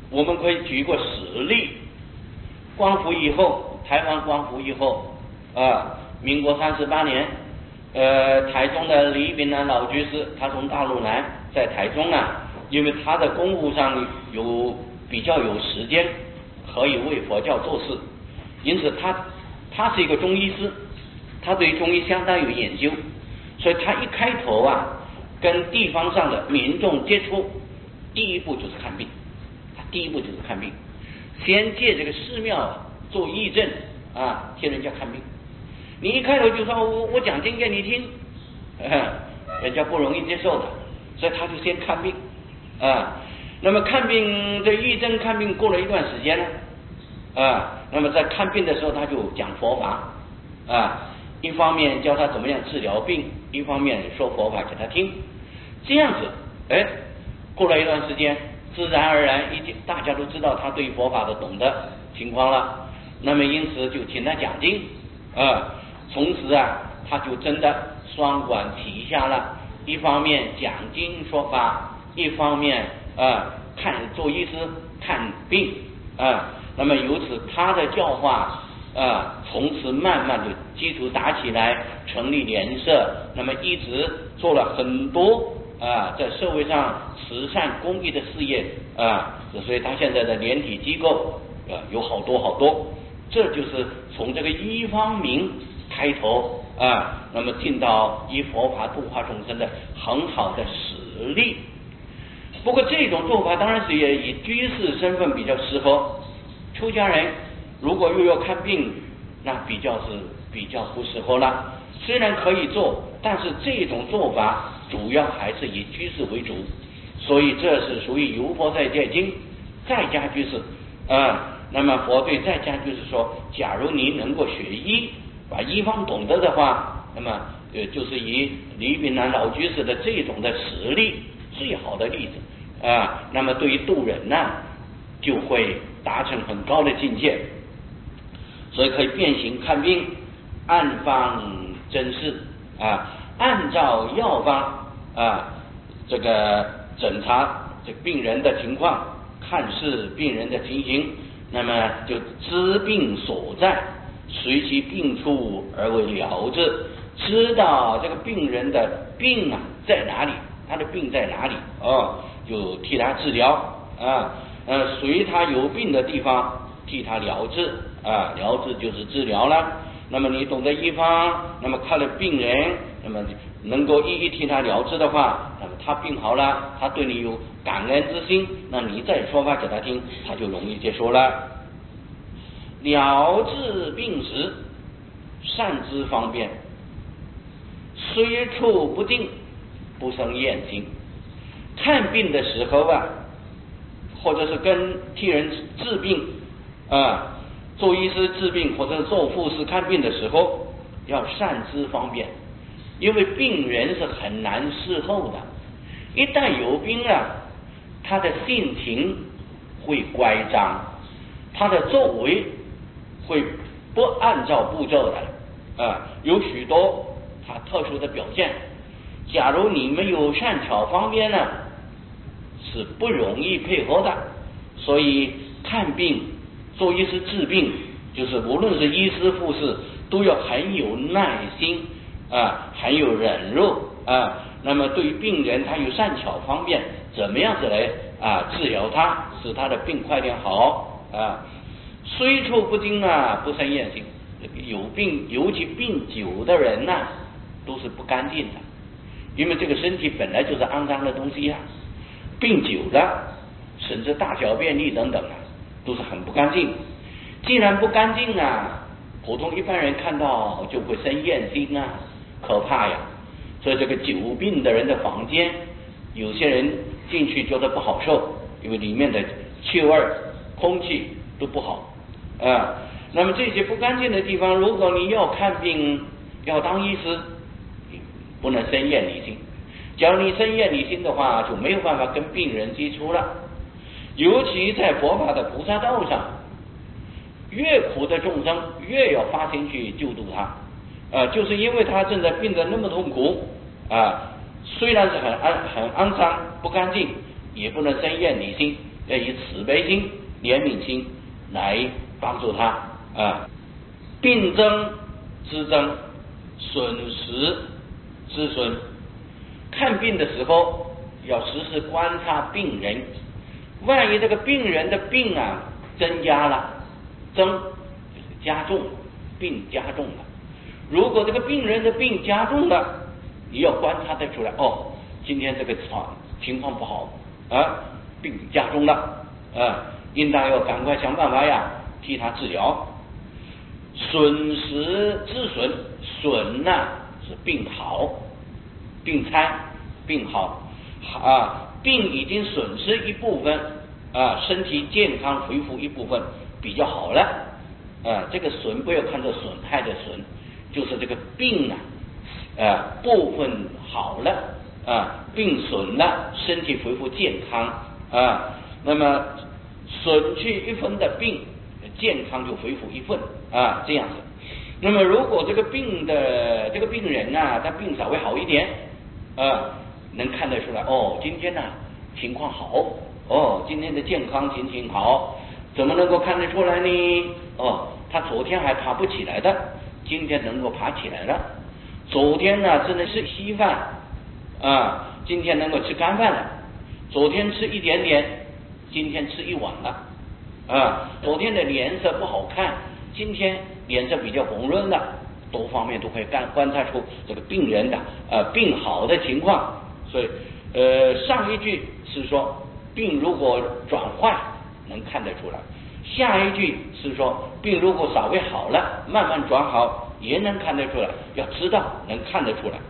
我们可以举个实例，光复以后，台湾光复以后，民国38年，台中的李炳南老居士，他从大陆来，在台中因为他的公务上比较有时间，可以为佛教做事，因此他是一个中医师，他对中医相当有研究，所以他一开头跟地方上的民众接触，第一步就是看病，先借这个寺庙做义诊替人家看病。你一开头就说我讲经给你听，人家不容易接受的，所以他就先看病那么看病这义诊看病过了一段时间呢那么在看病的时候他就讲佛法一方面教他怎么样治疗病，一方面说佛法给他听，这样子过了一段时间，自然而然大家都知道他对佛法的懂得情况了，那么因此就请他讲经从此他就真的双管齐下了，一方面讲经说法，一方面做医师看病那么由此他的教化从此慢慢的基础打起来，成立联社，那么一直做了很多在社会上慈善公益的事业所以他现在的联体机构有好多，这就是从这个一方明开头那么进到以佛法度化众生的很好的实例。不过这种做法当然是也以居士身份比较适合，出家人如果又要看病，那比较不适合了。虽然可以做，但是这种做法主要还是以居士为主，所以这是属于游佛在戒经在家居士那么佛对在家居士说，假如你能够学医，把医方懂得的话，那么就是以李炳南老居士的这种的实例最好的例子那么对于度人就会达成很高的境界，所以可以变形看病，按方诊治按照药方这个诊查这病人的情况，看视病人的情形，那么就知病所在，随其病处而为疗治，知道这个病人的病在哪里，他的病在哪里就替他治疗随他有病的地方替他疗治疗治就是治疗了。那么你懂得医方，那么看了病人，那么能够一一替他疗治的话，那么他病好了，他对你有感恩之心，那你再说法给他听，他就容易接受了。疗治病时，善知方便，虽处不定，不生厌心。看病的时候或者是替人治病做医师治病或者做护士看病的时候，要善知方便，因为病人是很难伺候的，一旦有病他的性情会乖张，他的作为会不按照步骤的有许多他特殊的表现，假如你没有善巧方便是不容易配合的。所以看病做医师治病，就是无论是医师护士都要很有耐心很有忍辱那么对于病人他有善巧方便，怎么样子来治疗他，使他的病快点好虽处不定不生厌心。有病尤其病久的人都是不干净的，因为这个身体本来就是肮脏的东西病久了甚至大小便利等等都是很不干净。既然不干净普通一般人看到就会生厌心可怕呀。所以这个久病的人的房间，有些人进去觉得不好受，因为里面的气味空气都不好那么这些不干净的地方，如果你要看病要当医师，不能生厌离心。假如你生厌离心的话，就没有办法跟病人接触了。尤其在佛法的菩萨道上，越苦的众生越要发心去救度他就是因为他正在病得那么痛苦虽然是很肮脏不干净，也不能生厌离心， 要以慈悲心、怜悯心来帮助他啊。病增知增，损失知损。看病的时候要时时观察病人，万一这个病人的病啊增加了，增就是加重，病加重了。如果这个病人的病加重了，你要观察得出来，哦，今天这个情况不好啊，病加重了啊，应当要赶快想办法呀，替他治疗。损失治损，损呢是病好，病差，病好啊，病已经损失一部分啊，身体健康恢复一部分比较好了啊，这个损不要看作损害的损，就是这个病啊部分好了啊，病损了，身体恢复健康啊，那么损去一分的病，健康就恢复一份啊，这样子。那么如果这个病人啊，他病稍微好一点啊，能看得出来，哦，今天呢情况好，哦，今天的健康情形好，怎么能够看得出来呢？哦，他昨天还爬不起来的，今天能够爬起来了。昨天呢只能吃稀饭啊，今天能够吃干饭了。昨天吃一点点，今天吃一碗了啊。昨天的脸色不好看，今天脸色比较红润了，多方面都可以观察出这个病人的病好的情况。所以上一句是说病如果转坏能看得出来，下一句是说病如果稍微好了，慢慢转好也能看得出来，要知道能看得出来。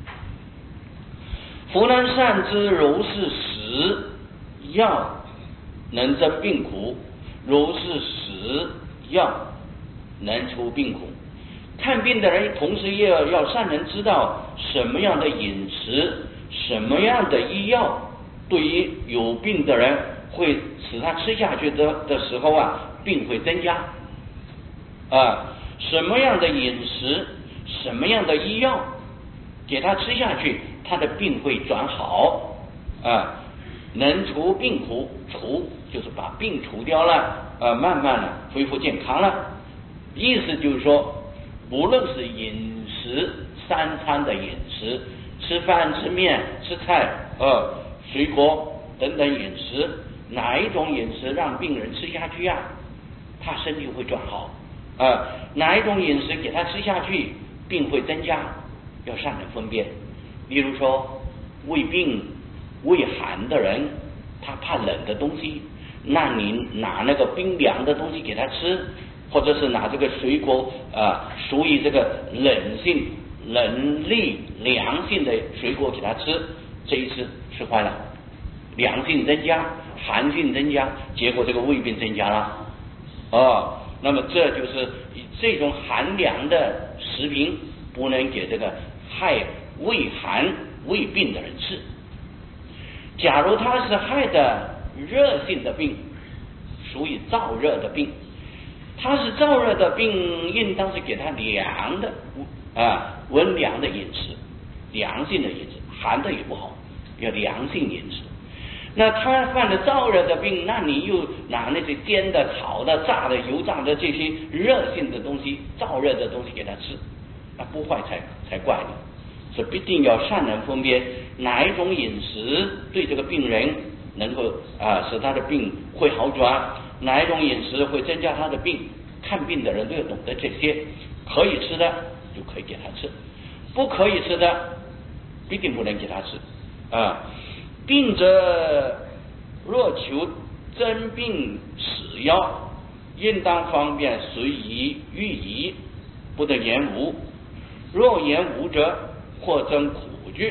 夫能善知如是时，药能增病苦；如是时，药能除病苦。看病的人同时也要善能知道什么样的饮食，什么样的医药对于有病的人会使他吃下去的时候啊，病会增加啊。什么样的饮食，什么样的医药给他吃下去，他的病会转好啊。能除病苦，除就是把病除掉了慢慢的恢复健康了。意思就是说，无论是饮食三餐的饮食，吃饭吃面吃菜水果等等饮食，哪一种饮食让病人吃下去呀，他身体会转好哪一种饮食给他吃下去病会增加，要善能分辨。例如说胃病胃寒的人，他怕冷的东西，那你拿那个冰凉的东西给他吃，或者是拿这个水果属于这个冷性冷力凉性的水果给他吃，这一次吃坏了，凉性增加寒性增加，结果这个胃病增加了那么这就是这种寒凉的食品不能给这个害胃寒胃病的人吃。假如他是害的热性的病，属于燥热的病，他是燥热的病，应当是给他凉的温凉的饮食，凉性的饮食，寒的也不好，要凉性饮食。那他犯了燥热的病，那你又拿那些煎的炒的炸的油炸的这些热性的东西燥热的东西给他吃，那不坏才怪呢。所以必定要善能分别哪一种饮食对这个病人能够使他的病会好转，哪一种饮食会增加他的病，看病的人都要懂得这些。可以吃的就可以给他吃，不可以吃的必定不能给他吃病者若求增病使药，应当方便随宜予以，不得言无。若言无者，或增苦惧。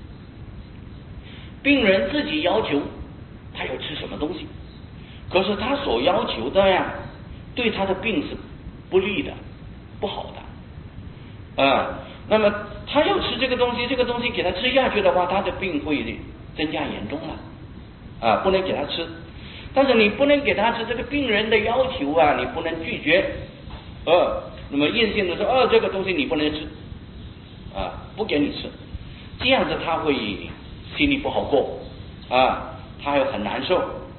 病人自己要求他要吃什么东西，可是他所要求的呀，对他的病是不利的不好的那么他要吃这个东西，这个东西给他吃下去的话，他的病会增加严重了不能给他吃。但是你不能给他吃，这个病人的要求你不能拒绝那么硬性的说这个东西你不能吃不给你吃，这样子他会心里不好过他又很难受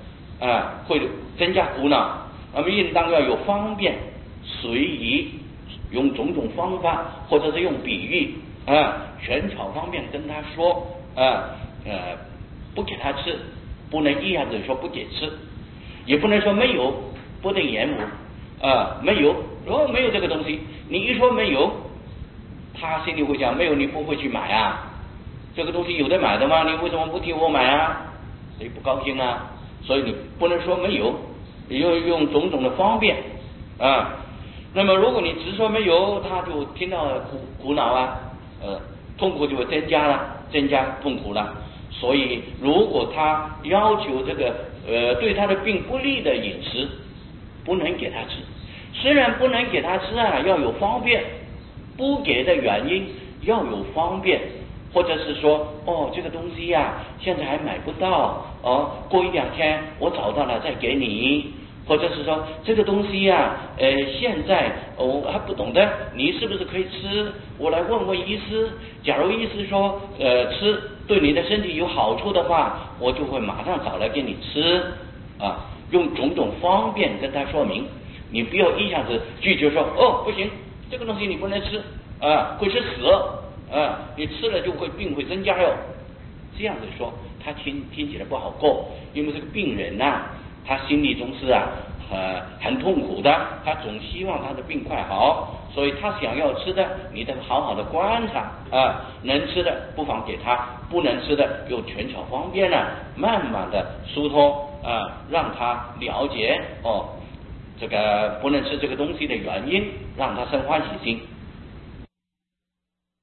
会增加苦恼。那么应当要有方便随宜，用种种方法，或者是用比喻权巧方便跟他说不给他吃，不能一下子说不给吃，也不能说没有，不能言没有，如果没有这个东西，你一说没有，他心里会想，没有你不会去买啊，这个东西有的买的吗？你为什么不替我买啊？所以不高兴啊。所以你不能说没有，你要用种种的方便那么如果你只说没有，他就听到苦恼痛苦就会增加痛苦了。所以如果他要求这个对他的病不利的饮食，不能给他吃。虽然不能给他吃要有方便，不给的原因要有方便，或者是说这个东西现在还买不到过1-2天我找到了再给你，或者是说这个东西现在我还不懂得，你是不是可以吃？我来问问医师，假如医师说吃对你的身体有好处的话，我就会马上找来给你吃用种种方便跟他说明。你不要一下子拒绝说不行，这个东西你不能吃会吃死你吃了就会病会增加哟。这样子说他听起来不好过，因为这个病人他心里总是很痛苦的，他总希望他的病快好，所以他想要吃的你得好好的观察能吃的不妨给他，不能吃的用权巧方便慢慢的疏通让他了解这个不能吃这个东西的原因，让他生欢喜心。